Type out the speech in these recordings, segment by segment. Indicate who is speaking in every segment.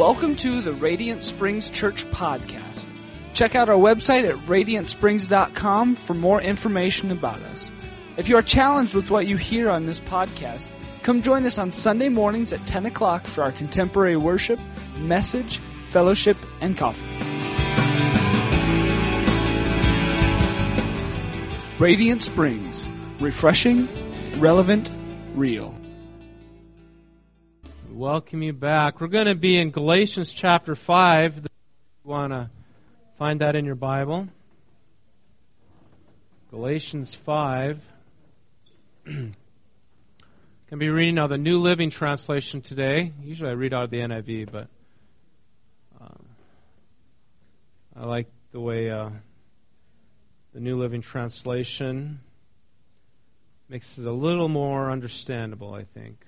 Speaker 1: Welcome to the Radiant Springs Church Podcast. Check out our website at radiantsprings.com for more information about us. If you are challenged with what you hear on this podcast, come join us on Sunday mornings at 10 o'clock for our contemporary worship, message, fellowship, and coffee. Radiant Springs. Refreshing, relevant, real.
Speaker 2: Welcome you back. We're going to be in Galatians chapter 5. If you want to find that in your Bible. Galatians 5. Going to be reading out the New Living Translation today. Usually I read out of the NIV, but I like the way the New Living Translation makes it a little more understandable, I think.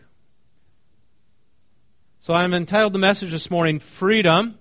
Speaker 2: So I'm entitled the message this morning, Freedom.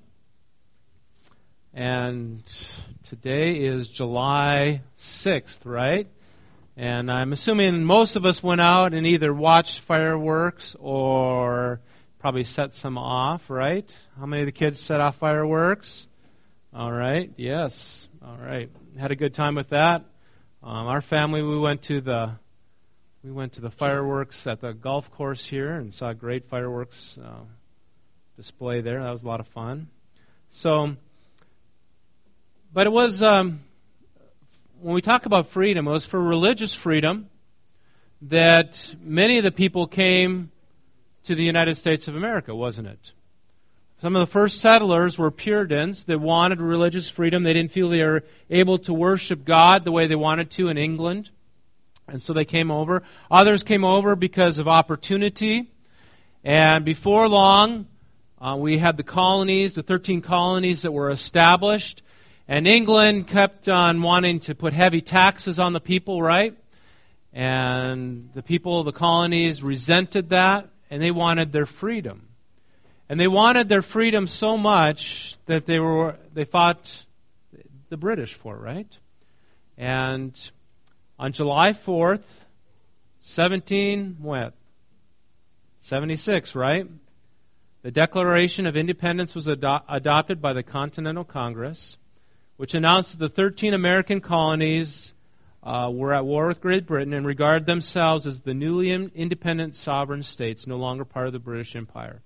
Speaker 2: And today is July 6th, right? And I'm assuming most of us went out and either watched fireworks or probably set some off, right? How many of the kids set off fireworks? All right, yes. All right. Had a good time with that. Our family, we went to the fireworks at the golf course here and saw a great fireworks display there. That was a lot of fun. So, but it was, when we talk about freedom, it was for religious freedom that many of the people came to the United States of America, wasn't it? Some of the first settlers were Puritans that wanted religious freedom. They didn't feel they were able to worship God the way they wanted to in England. And so they came over. Others came over because of opportunity. And before long, we had the colonies, the 13 colonies that were established. And England kept on wanting to put heavy taxes on the people, right? And the people of the colonies resented that, and they wanted their freedom. And they wanted their freedom so much that they fought the British for it, right? And on July 4th, 1776, right? The Declaration of Independence was adopted by the Continental Congress, which announced that the 13 American colonies were at war with Great Britain and regarded themselves as the newly independent sovereign states, no longer part of the British Empire.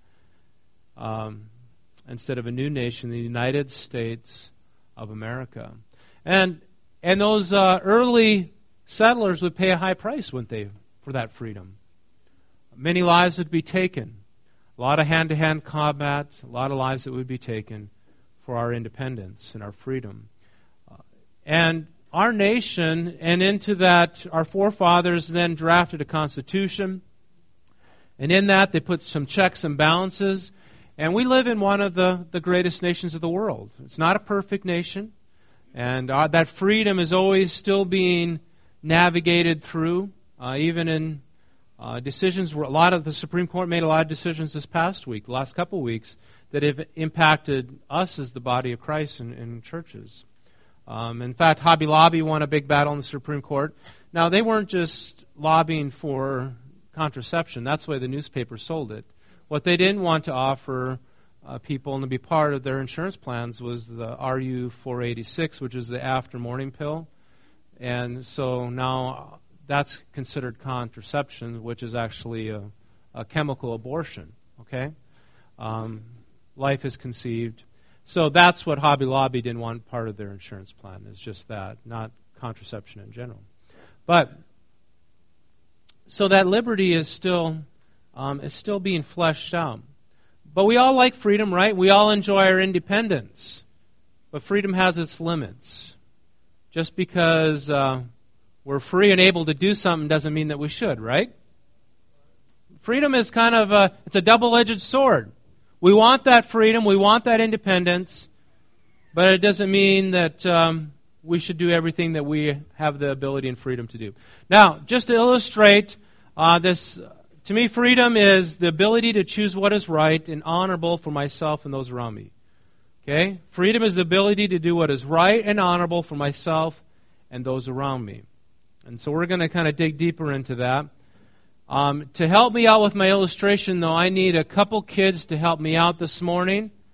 Speaker 2: Instead of a new nation, the United States of America. And those early settlers would pay a high price, wouldn't they, for that freedom? Many lives would be taken. A lot of hand-to-hand combat, a lot of lives that would be taken for our independence and our freedom. And our nation, and into that, our forefathers then drafted a constitution. And in that, they put some checks and balances. And we live in one of the greatest nations of the world. It's not a perfect nation. And that freedom is always still being navigated through, even in decisions where the Supreme Court made a lot of decisions this past week, the last couple of weeks, that have impacted us as the body of Christ in churches. In fact, Hobby Lobby won a big battle in the Supreme Court. Now, they weren't just lobbying for contraception. That's the way the newspaper sold it. What they didn't want to offer people and to be part of their insurance plans was the RU-486, which is the after morning pill. And so now that's considered contraception, which is actually a chemical abortion. Okay? Life is conceived. So that's what Hobby Lobby didn't want part of their insurance plan, is just that, not contraception in general. But, so that liberty is still being fleshed out. But we all like freedom, right? We all enjoy our independence. But freedom has its limits. Just because we're free and able to do something doesn't mean that we should, right? Freedom is kind of it's a double-edged sword. We want that freedom, we want that independence, but it doesn't mean that we should do everything that we have the ability and freedom to do. Now, just to illustrate this, to me, freedom is the ability to choose what is right and honorable for myself and those around me. Okay? Freedom is the ability to do what is right and honorable for myself and those around me. And so we're going to kind of dig deeper into that. To help me out with my illustration, though, I need a couple kids to help me out this morning.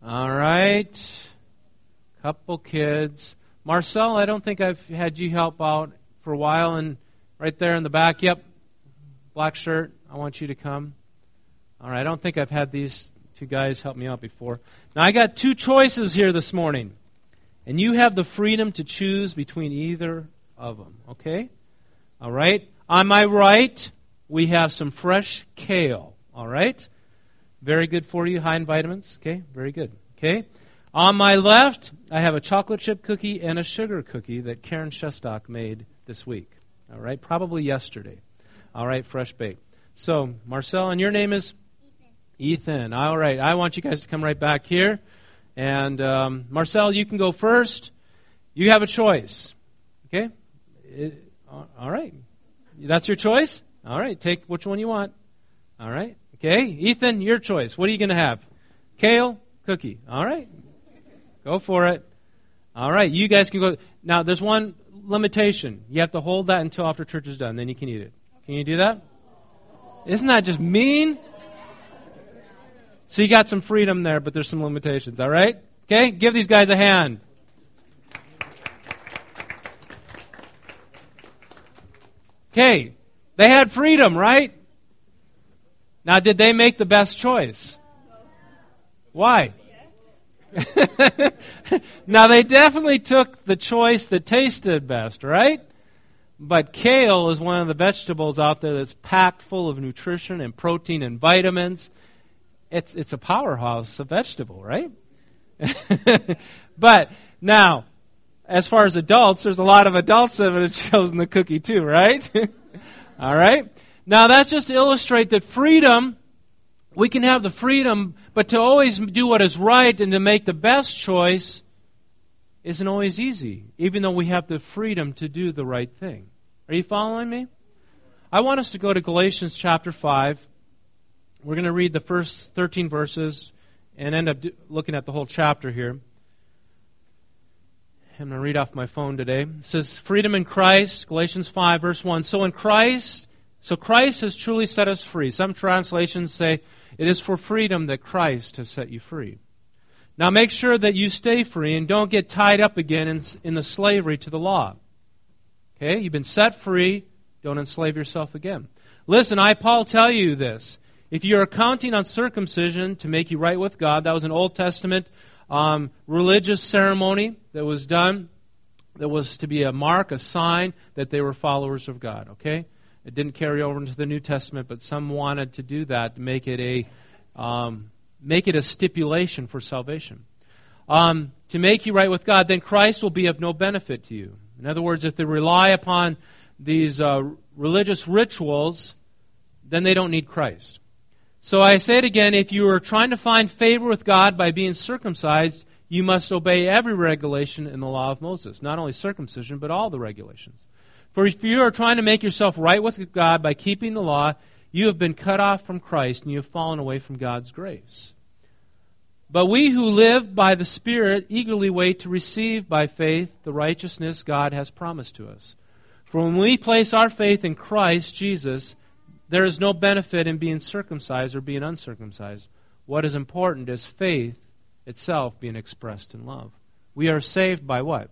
Speaker 2: All right. Couple kids. Marcel, I don't think I've had you help out for a while. And right there in the back, yep, black shirt, I want you to come. All right, I don't think I've had these two guys help me out before. Now, I got two choices here this morning. And you have the freedom to choose between either of them, okay? All right. On my right, we have some fresh kale, all right? Very good for you, high in vitamins, okay? Very good, okay? On my left, I have a chocolate chip cookie and a sugar cookie that Karen Shestock made this week, all right? Probably yesterday. All right, fresh baked. So, Marcel, and your name is? Ethan. All right, I want you guys to come right back here. And Marcel, you can go first. You have a choice. Okay? All right. That's your choice? All right. Take which one you want. All right. Okay. Ethan, your choice. What are you going to have? Kale, cookie. All right. Go for it. All right. You guys can go. Now, there's one limitation. You have to hold that until after church is done. Then you can eat it. Can you do that? Isn't that just mean? So you got some freedom there, but there's some limitations, all right? Okay, give these guys a hand. Okay, they had freedom, right? Now, did they make the best choice? Why? Now, they definitely took the choice that tasted best, right? But kale is one of the vegetables out there that's packed full of nutrition and protein and vitamins. It's a powerhouse of vegetable, right? But now, as far as adults, there's a lot of adults that have chosen the cookie too, right? All right? Now, that's just to illustrate that freedom, we can have the freedom, but to always do what is right and to make the best choice isn't always easy, even though we have the freedom to do the right thing. Are you following me? I want us to go to Galatians chapter 5. We're going to read the first 13 verses and end up looking at the whole chapter here. I'm going to read off my phone today. It says, freedom in Christ, Galatians 5, verse 1. So Christ has truly set us free. Some translations say, it is for freedom that Christ has set you free. Now make sure that you stay free and don't get tied up again in the slavery to the law. Okay? You've been set free. Don't enslave yourself again. Listen, I, Paul, tell you this. If you are counting on circumcision to make you right with God, that was an Old Testament religious ceremony that was done, that was to be a mark, a sign that they were followers of God, okay? It didn't carry over into the New Testament, but some wanted to do that to make it a stipulation for salvation. To make you right with God, then Christ will be of no benefit to you. In other words, if they rely upon these religious rituals, then they don't need Christ. So I say it again, if you are trying to find favor with God by being circumcised, you must obey every regulation in the law of Moses. Not only circumcision, but all the regulations. For if you are trying to make yourself right with God by keeping the law, you have been cut off from Christ and you have fallen away from God's grace. But we who live by the Spirit eagerly wait to receive by faith the righteousness God has promised to us. For when we place our faith in Christ Jesus, there is no benefit in being circumcised or being uncircumcised. What is important is faith itself being expressed in love. We are saved by what?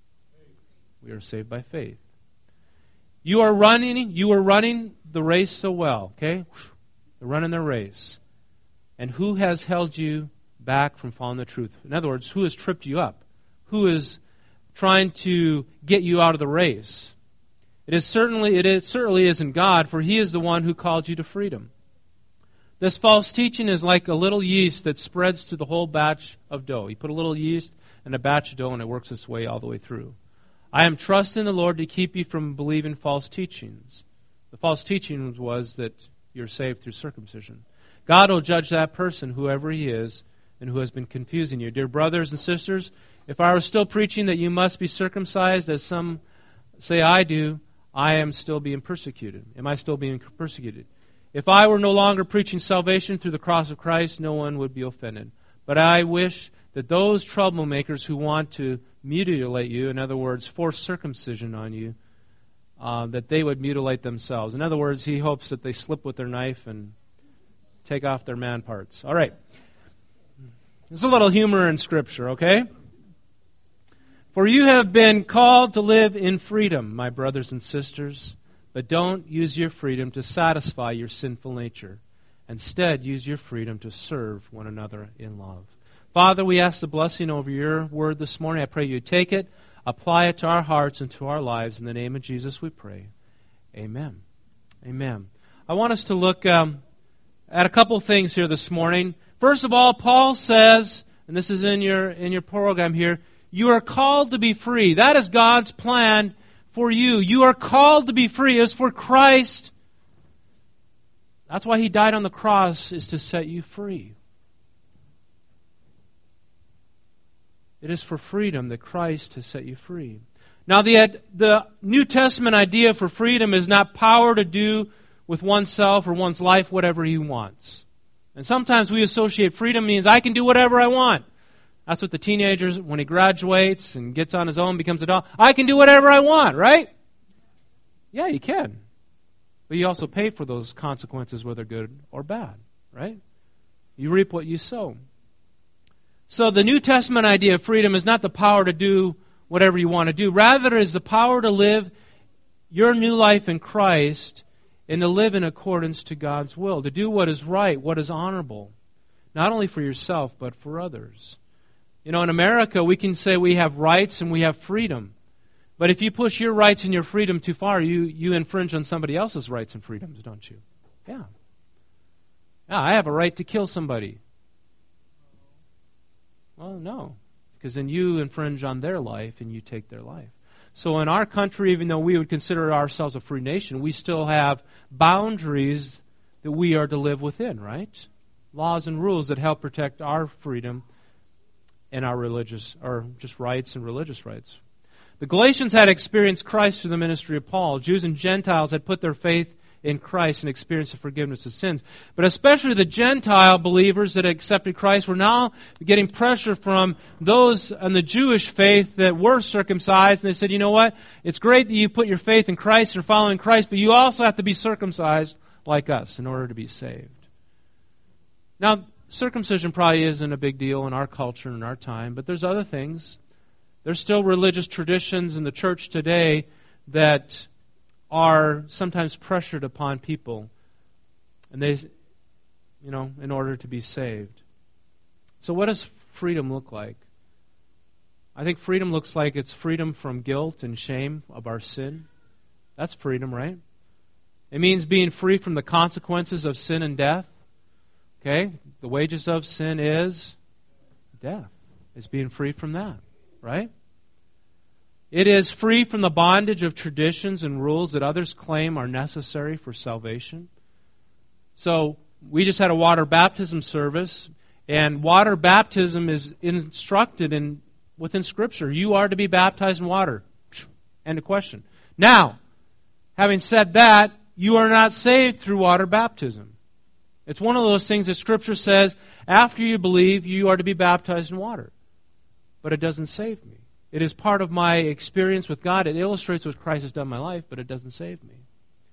Speaker 2: We are saved by faith. You are running the race so well, okay? They're running their race. And who has held you back from following the truth? In other words, who has tripped you up? Who is trying to get you out of the race? It certainly isn't God, for He is the one who called you to freedom. This false teaching is like a little yeast that spreads to the whole batch of dough. You put a little yeast in a batch of dough and it works its way all the way through. I am trusting the Lord to keep you from believing false teachings. The false teaching was that you're saved through circumcision. God will judge that person, whoever he is, and who has been confusing you. Dear brothers and sisters, if I were still preaching that you must be circumcised, as some say I do, I am still being persecuted. Am I still being persecuted? If I were no longer preaching salvation through the cross of Christ, no one would be offended. But I wish that those troublemakers who want to mutilate you, in other words, force circumcision on you, that they would mutilate themselves. In other words, he hopes that they slip with their knife and take off their man parts. All right. There's a little humor in Scripture, okay? For you have been called to live in freedom, my brothers and sisters, but don't use your freedom to satisfy your sinful nature. Instead, use your freedom to serve one another in love. Father, we ask the blessing over your word this morning. I pray you take it, apply it to our hearts and to our lives. In the name of Jesus we pray. Amen. Amen. I want us to look at a couple things here this morning. First of all, Paul says, and this is in your program here, you are called to be free. That is God's plan for you. You are called to be free. It's for Christ. That's why He died on the cross, is to set you free. It is for freedom that Christ has set you free. Now, the New Testament idea for freedom is not power to do with oneself or one's life whatever he wants. And sometimes we associate freedom means I can do whatever I want. That's what the teenager, when he graduates and gets on his own, becomes an adult. I can do whatever I want, right? Yeah, you can. But you also pay for those consequences, whether good or bad, right? You reap what you sow. So the New Testament idea of freedom is not the power to do whatever you want to do. Rather, it is the power to live your new life in Christ and to live in accordance to God's will, to do what is right, what is honorable, not only for yourself, but for others. You know, in America, we can say we have rights and we have freedom. But if you push your rights and your freedom too far, you infringe on somebody else's rights and freedoms, don't you? Yeah. Yeah, I have a right to kill somebody. Well, no, because then you infringe on their life and you take their life. So in our country, even though we would consider ourselves a free nation, we still have boundaries that we are to live within, right? Laws and rules that help protect our freedom and our religious, or just rights and religious rights. The Galatians had experienced Christ through the ministry of Paul. Jews and Gentiles had put their faith in Christ and experienced the forgiveness of sins. But especially the Gentile believers that accepted Christ were now getting pressure from those in the Jewish faith that were circumcised. And they said, you know what? It's great that you put your faith in Christ and are following Christ, but you also have to be circumcised like us in order to be saved. Now, circumcision probably isn't a big deal in our culture and in our time, but there's other things. There's still religious traditions in the church today that are sometimes pressured upon people, and they, in order to be saved. So what does freedom look like? I think freedom looks like it's freedom from guilt and shame of our sin. That's freedom, right? It means being free from the consequences of sin and death. Okay? The wages of sin is death. It's being free from that, right? It is free from the bondage of traditions and rules that others claim are necessary for salvation. So we just had a water baptism service, and water baptism is instructed within Scripture. You are to be baptized in water. End of question. Now, having said that, you are not saved through water baptism. It's one of those things that Scripture says, after you believe, you are to be baptized in water. But it doesn't save me. It is part of my experience with God. It illustrates what Christ has done in my life, but it doesn't save me.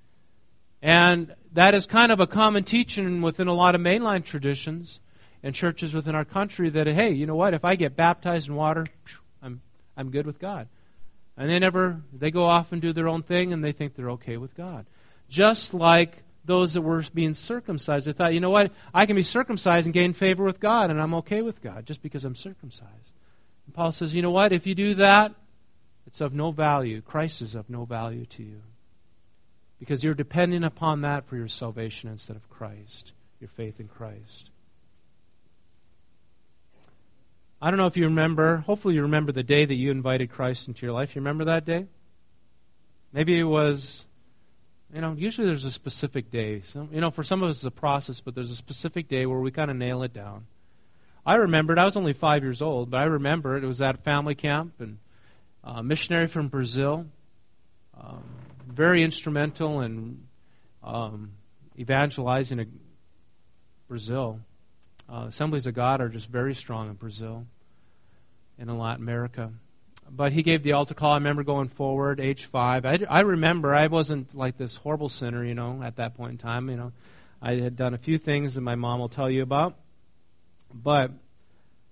Speaker 2: And that is kind of a common teaching within a lot of mainline traditions and churches within our country that, hey, you know what? If I get baptized in water, I'm good with God. And they go off and do their own thing, and they think they're okay with God. Just like those that were being circumcised, they thought, you know what? I can be circumcised and gain favor with God, and I'm okay with God just because I'm circumcised. Paul says, you know what? If you do that, it's of no value. Christ is of no value to you. Because you're depending upon that for your salvation instead of Christ, your faith in Christ. I don't know if you remember, hopefully you remember the day that you invited Christ into your life. You remember that day? Maybe it was, usually there's a specific day. So, for some of us it's a process, but there's a specific day where we kind of nail it down. I remembered, I was only 5 years old, but I remember it was at a family camp, and a missionary from Brazil, very instrumental in evangelizing Brazil. Assemblies of God are just very strong in Brazil and in Latin America. But he gave the altar call. I remember going forward, age 5. I remember I wasn't like this horrible sinner, at that point in time. I had done a few things that my mom will tell you about. But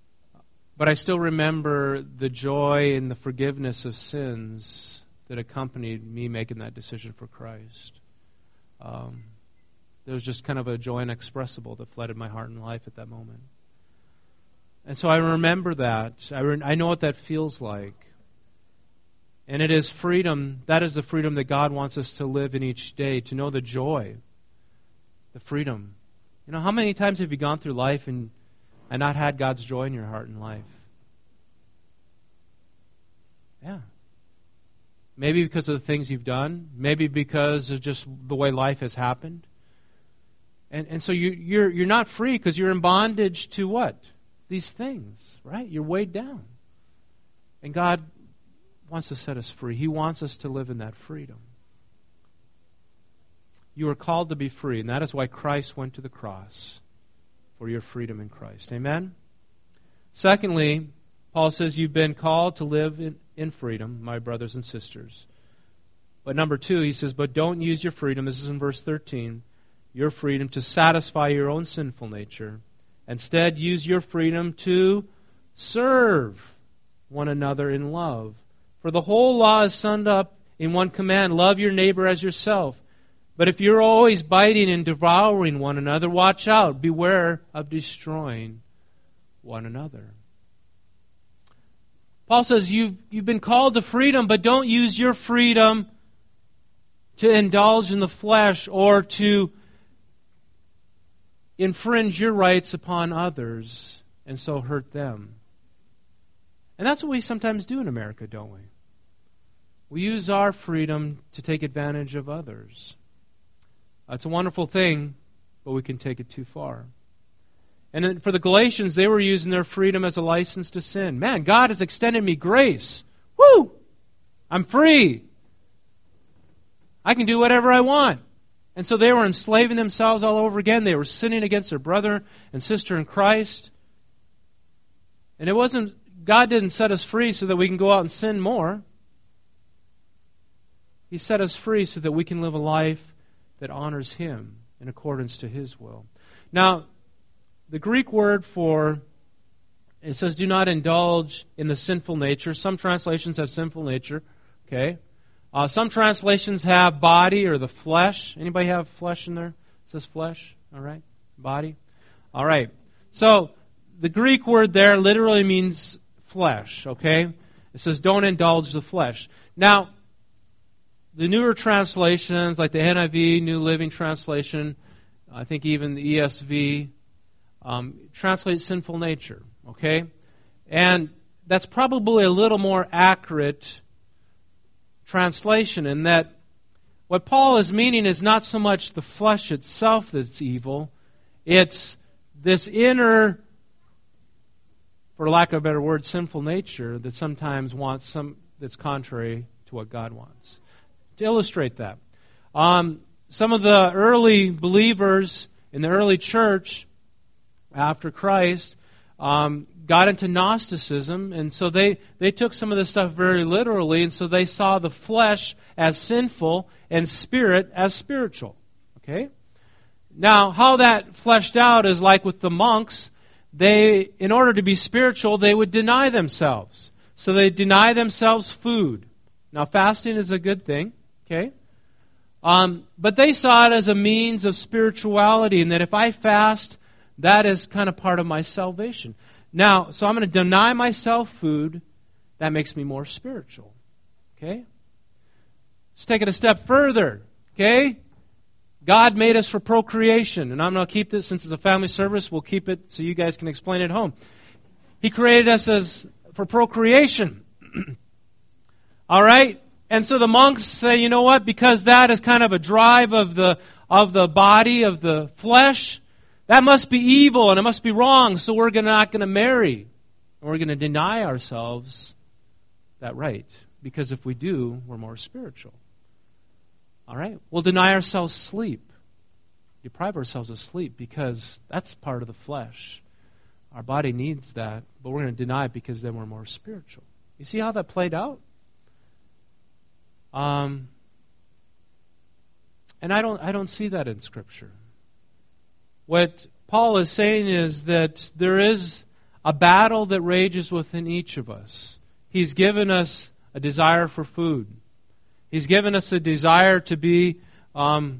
Speaker 2: But I still remember the joy and the forgiveness of sins that accompanied me making that decision for Christ. There was just kind of a joy inexpressible that flooded my heart and life at that moment. And so I remember that. I know what that feels like. And it is freedom. That is the freedom that God wants us to live in each day, to know the joy, the freedom. You know, how many times have you gone through life and not had God's joy in your heart and life? Yeah. Maybe because of the things you've done. Maybe because of just the way life has happened. And so you're not free because you're in bondage to what? These things, right? You're weighed down. And God wants to set us free. He wants us to live in that freedom. You are called to be free, and that is why Christ went to the cross, for your freedom in Christ. Amen? Secondly, Paul says you've been called to live in freedom, my brothers and sisters. But number 2, he says, but don't use your freedom, this is in verse 13, your freedom to satisfy your own sinful nature. Instead, use your freedom to serve one another in love. For the whole law is summed up in one command, love your neighbor as yourself. But if you're always biting and devouring one another, watch out, beware of destroying one another. Paul says you've been called to freedom, but don't use your freedom to indulge in the flesh or to infringe your rights upon others and so hurt them. And that's what we sometimes do in America, don't we? We use our freedom to take advantage of others. It's a wonderful thing, but we can take it too far. And then for the Galatians, they were using their freedom as a license to sin. Man, God has extended me grace. Woo! I'm free. I can do whatever I want. And so they were enslaving themselves all over again. They were sinning against their brother and sister in Christ. And God didn't set us free so that we can go out and sin more. He set us free so that we can live a life that honors Him in accordance to His will. Now, the Greek word for, it says, do not indulge in the sinful nature. Some translations have sinful nature. Okay. Some translations have body or the flesh. Anybody have flesh in there? It says flesh. All right. Body. All right. So the Greek word there literally means flesh. Okay. It says don't indulge the flesh. Now, the newer translations, like the NIV, New Living Translation, I think even the ESV, translate sinful nature. Okay. And that's probably a little more accurate translation, in that what Paul is meaning is not so much the flesh itself that's evil, it's this inner, for lack of a better word, sinful nature that sometimes wants that's contrary to what God wants. To illustrate that, some of the early believers in the early church after Christ got into Gnosticism, and so they took some of this stuff very literally, and so they saw the flesh as sinful and spirit as spiritual. Okay? Now, how that fleshed out is like with the monks. In order to be spiritual, they would deny themselves. So they deny themselves food. Now, fasting is a good thing, okay? But they saw it as a means of spirituality, and that if I fast, that is kind of part of my salvation. Now, so I'm going to deny myself food. That makes me more spiritual. Okay? Let's take it a step further. Okay? God made us for procreation. And I'm going to keep this, since it's a family service, we'll keep it so you guys can explain it at home. He created us for procreation. All right? And so the monks say, you know what? Because that is kind of a drive of the body, of the flesh, that must be evil and it must be wrong, so we're not going to marry. And we're going to deny ourselves that right. Because if we do, we're more spiritual. All right? We'll deny ourselves sleep. Deprive ourselves of sleep because that's part of the flesh. Our body needs that, but we're going to deny it because then we're more spiritual. You see how that played out? And I don't see that in Scripture. What Paul is saying is that there is a battle that rages within each of us. He's given us a desire for food. He's given us a desire to be for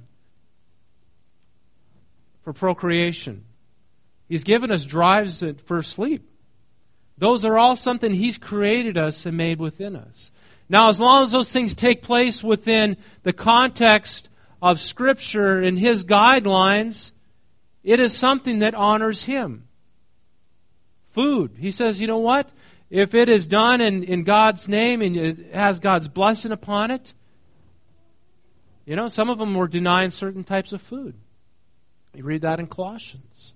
Speaker 2: procreation. He's given us drives for sleep. Those are all something He's created us and made within us. Now, as long as those things take place within the context of Scripture and His guidelines, it is something that honors Him. Food. He says, you know what? If it is done in God's name and it has God's blessing upon it, you know, some of them were denying certain types of food. You read that in Colossians.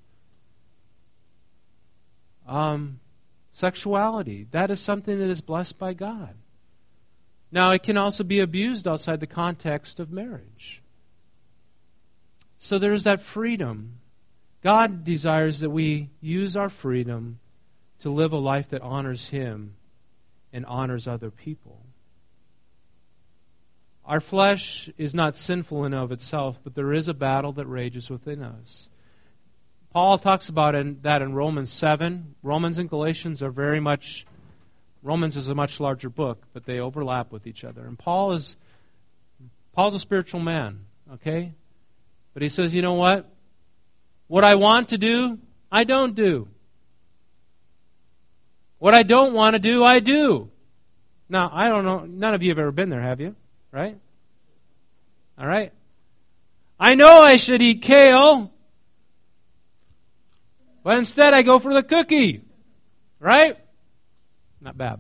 Speaker 2: Sexuality. That is something that is blessed by God. Now, it can also be abused outside the context of marriage. So there's that freedom. God desires that we use our freedom to live a life that honors Him and honors other people. Our flesh is not sinful in and of itself, but there is a battle that rages within us. Paul talks about that in Romans 7. Romans and Galatians are very much... Romans is a much larger book, but they overlap with each other. And Paul's a spiritual man, okay? But he says, you know what? What I want to do, I don't do. What I don't want to do, I do. Now, I don't know, none of you have ever been there, have you? Right? All right? I know I should eat kale, but instead I go for the cookie. Right? Not bad.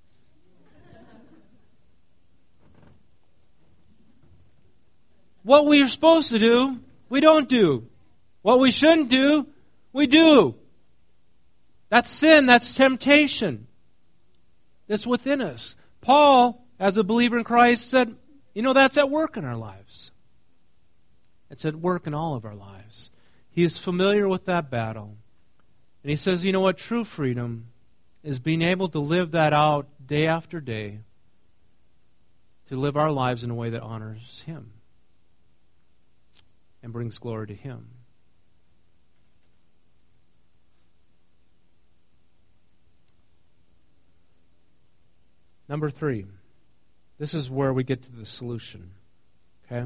Speaker 2: What we are supposed to do, we don't do. What we shouldn't do, we do. That's sin, that's temptation that's within us. Paul, as a believer in Christ, said, you know, that's at work in our lives. It's at work in all of our lives. He is familiar with that battle. And he says, you know what, true freedom is being able to live that out day after day, to live our lives in a way that honors Him and brings glory to Him. Number 3. This is where we get to the solution. Okay?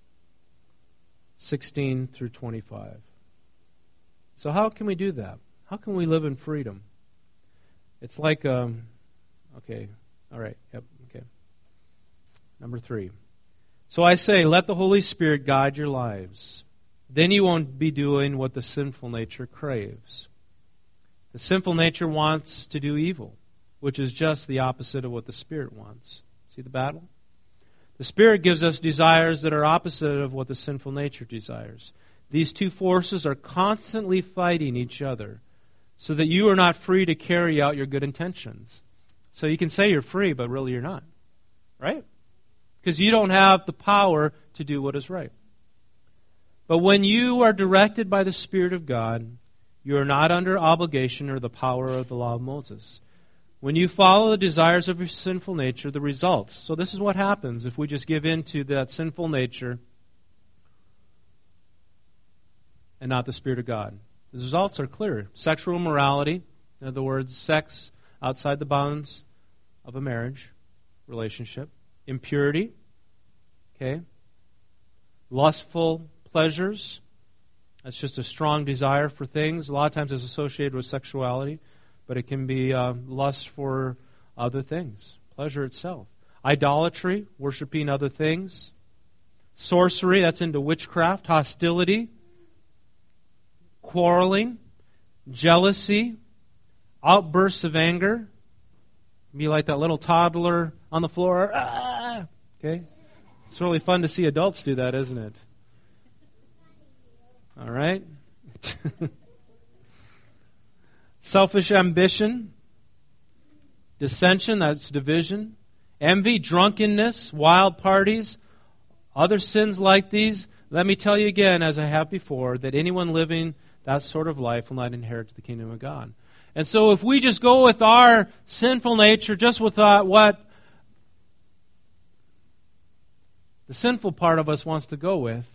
Speaker 2: 16 through 25. So how can we do that? How can we live in freedom? It's like, okay, all right, yep, okay. Number 3. So I say, let the Holy Spirit guide your lives. Then you won't be doing what the sinful nature craves. The sinful nature wants to do evil, which is just the opposite of what the Spirit wants. See the battle? The Spirit gives us desires that are opposite of what the sinful nature desires. These two forces are constantly fighting each other, so that you are not free to carry out your good intentions. So you can say you're free, but really you're not. Right? Because you don't have the power to do what is right. But when you are directed by the Spirit of God, you are not under obligation or the power of the law of Moses. When you follow the desires of your sinful nature, the results. So this is what happens if we just give in to that sinful nature and not the Spirit of God. The results are clear. Sexual immorality, in other words, sex outside the bounds of a marriage relationship. Impurity, okay. Lustful pleasures. That's just a strong desire for things. A lot of times it's associated with sexuality, but it can be lust for other things, pleasure itself. Idolatry, worshiping other things. Sorcery, that's into witchcraft. Hostility. Quarreling, jealousy, outbursts of anger. Be like that little toddler on the floor. Ah! Okay? It's really fun to see adults do that, isn't it? All right? Selfish ambition, dissension, that's division, envy, drunkenness, wild parties, other sins like these. Let me tell you again, as I have before, that anyone living that sort of life will not inherit the kingdom of God. And so if we just go with our sinful nature, just with what the sinful part of us wants to go with,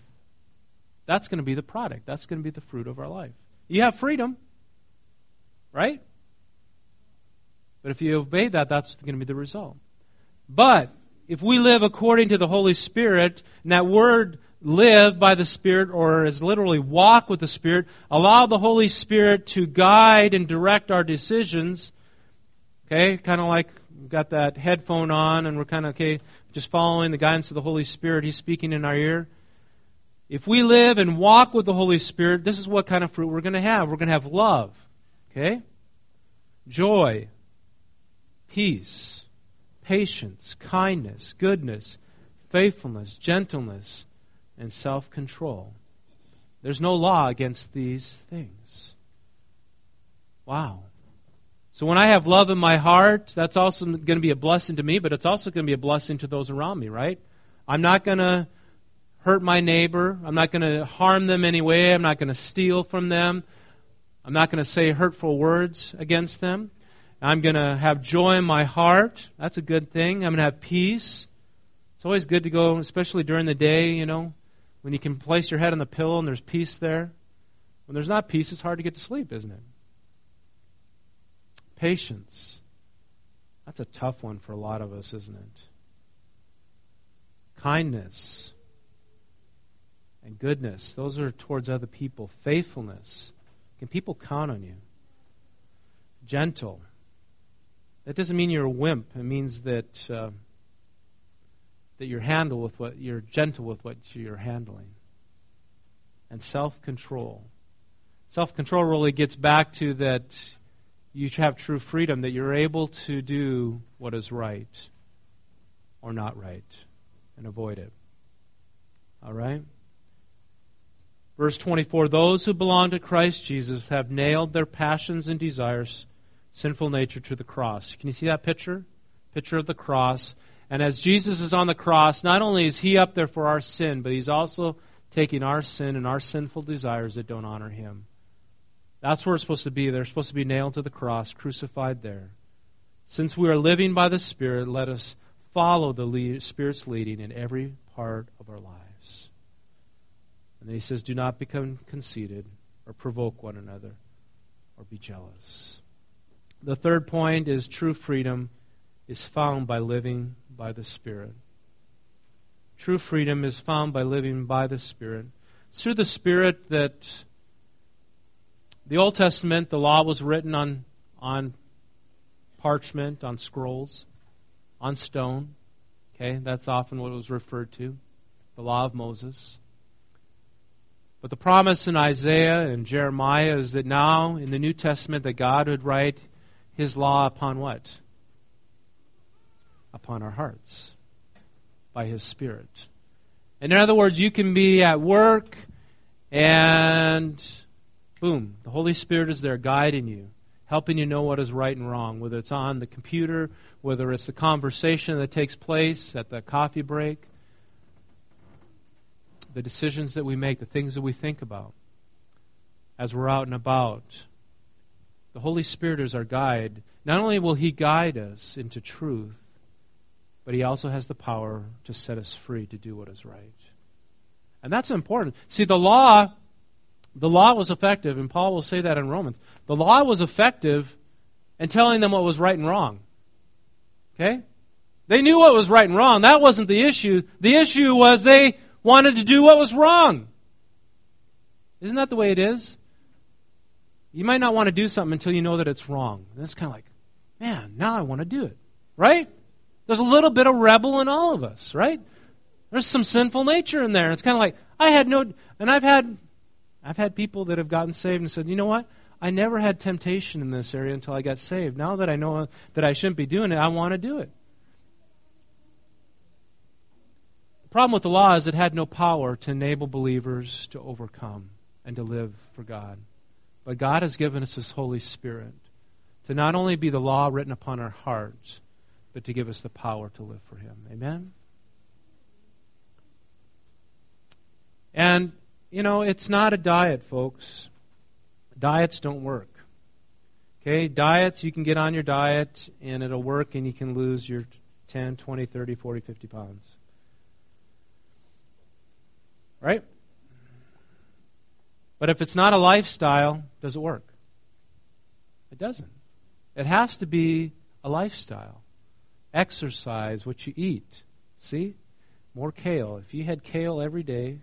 Speaker 2: that's going to be the product. That's going to be the fruit of our life. You have freedom, right? But if you obey that, that's going to be the result. But if we live according to the Holy Spirit, and that word live by the Spirit, or is literally walk with the Spirit, allow the Holy Spirit to guide and direct our decisions, okay, kind of like we've got that headphone on and we're kind of, just following the guidance of the Holy Spirit. He's speaking in our ear. If we live and walk with the Holy Spirit, this is what kind of fruit we're going to have. We're going to have love, okay, joy, peace, patience, kindness, goodness, faithfulness, gentleness, and self-control. There's no law against these things. Wow. So when I have love in my heart, that's also going to be a blessing to me, but it's also going to be a blessing to those around me, right? I'm not going to hurt my neighbor. I'm not going to harm them anyway. I'm not going to steal from them. I'm not going to say hurtful words against them. I'm going to have joy in my heart. That's a good thing. I'm going to have peace. It's always good to go, especially during the day, when you can place your head on the pillow and there's peace there. When there's not peace, it's hard to get to sleep, isn't it? Patience. That's a tough one for a lot of us, isn't it? Kindness and goodness. Those are towards other people. Faithfulness. Can people count on you? Gentle. That doesn't mean you're a wimp. It means that you're gentle with what you're handling. And self-control. Self-control really gets back to that you have true freedom, that you're able to do what is right or not right and avoid it. All right? Verse 24, those who belong to Christ Jesus have nailed their passions and desires, sinful nature, to the cross. Can you see that picture? Picture of the cross. And as Jesus is on the cross, not only is He up there for our sin, but He's also taking our sin and our sinful desires that don't honor Him. That's where it's supposed to be. They're supposed to be nailed to the cross, crucified there. Since we are living by the Spirit, let us follow the Spirit's leading in every part of our lives. And then He says, do not become conceited or provoke one another or be jealous. The third point is true freedom is found by living by the Spirit. True freedom is found by living by the Spirit. It's through the Spirit that the Old Testament, the law was written on parchment, on scrolls, on stone. Okay, that's often what it was referred to, the law of Moses. But the promise in Isaiah and Jeremiah is that now in the New Testament that God would write His law upon what? Upon our hearts, by His Spirit. And in other words, you can be at work and boom, the Holy Spirit is there guiding you, helping you know what is right and wrong, whether it's on the computer, whether it's the conversation that takes place at the coffee break, the decisions that we make, the things that we think about as we're out and about. The Holy Spirit is our guide. Not only will He guide us into truth, but He also has the power to set us free to do what is right. And that's important. See, the law was effective, and Paul will say that in Romans. The law was effective in telling them what was right and wrong. Okay? They knew what was right and wrong. That wasn't the issue. The issue was they wanted to do what was wrong. Isn't that the way it is? You might not want to do something until you know that it's wrong. And it's kind of like, man, now I want to do it. Right? There's a little bit of rebel in all of us, right? There's some sinful nature in there. It's kind of like, I've had people that have gotten saved and said, you know what? I never had temptation in this area until I got saved. Now that I know that I shouldn't be doing it, I want to do it. The problem with the law is it had no power to enable believers to overcome and to live for God. But God has given us His Holy Spirit to not only be the law written upon our hearts, but to give us the power to live for Him. Amen? And, it's not a diet, folks. Diets don't work. Okay, diets, you can get on your diet and it'll work and you can lose your 10, 20, 30, 40, 50 pounds. Right? But if it's not a lifestyle, does it work? It doesn't. It has to be a lifestyle. Exercise, what you eat. See? More kale. If you had kale every day,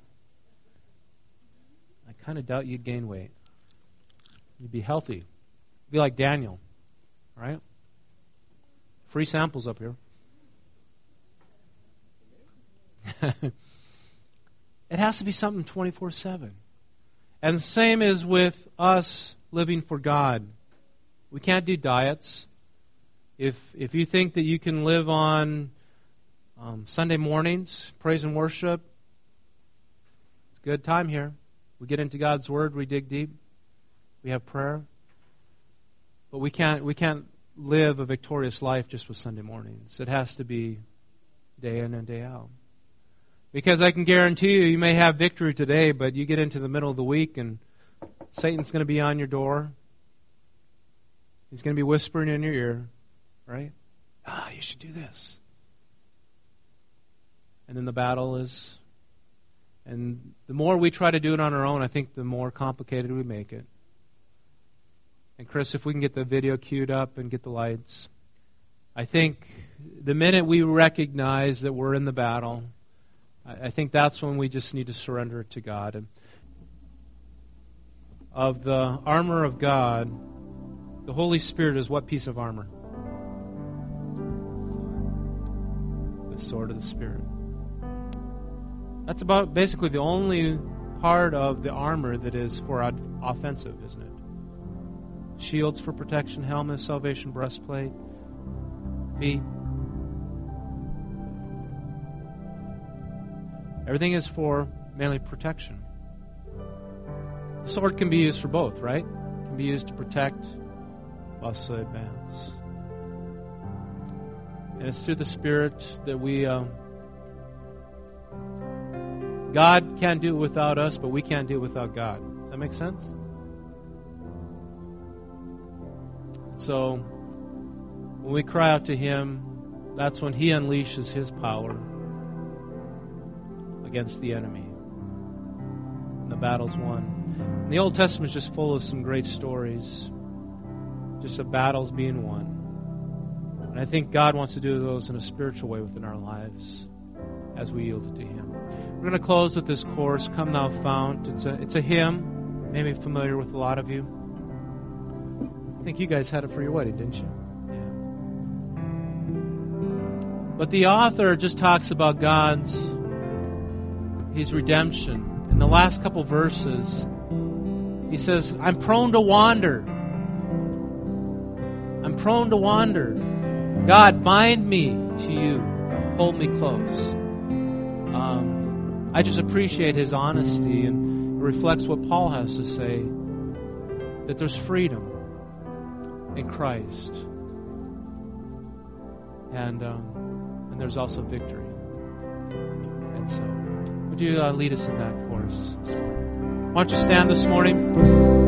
Speaker 2: I kind of doubt you'd gain weight. You'd be healthy. Be like Daniel, right? Free samples up here. It has to be something 24/7. And the same is with us living for God. We can't do diets. If you think that you can live on Sunday mornings, praise and worship, it's a good time here. We get into God's Word, we dig deep, we have prayer. But we can't live a victorious life just with Sunday mornings. It has to be day in and day out. Because I can guarantee you may have victory today, but you get into the middle of the week and Satan's going to be on your door. He's going to be whispering in your ear, right? You should do this. And then the battle is... And the more we try to do it on our own, I think the more complicated we make it. And Chris, if we can get the video queued up and get the lights. I think the minute we recognize that we're in the battle, I think that's when we just need to surrender it to God. And of the armor of God, the Holy Spirit is what piece of armor? The sword of the Spirit. That's about basically the only part of the armor that is for offensive, isn't it? Shields for protection, helmet, salvation, breastplate, feet. Everything is for mainly protection. The sword can be used for both, right? It can be used to protect, also advance. And it's through the Spirit that we... God can't do it without us, but we can't do it without God. Does that make sense? So, when we cry out to Him, that's when He unleashes His power against the enemy. And the battle's won. And the Old Testament is just full of some great stories, just of battles being won. And I think God wants to do those in a spiritual way within our lives as we yield it to Him. We're going to close with this chorus, Come Thou Fount. It's a hymn, maybe familiar with a lot of you. I think you guys had it for your wedding, didn't you? Yeah. But the author just talks about His redemption. In the last couple verses, he says, I'm prone to wander. I'm prone to wander. God, bind me to you. Hold me close. I just appreciate his honesty, and it reflects what Paul has to say, that there's freedom in Christ. And there's also victory. And so, would you lead us in that chorus this morning? Why don't you stand this morning?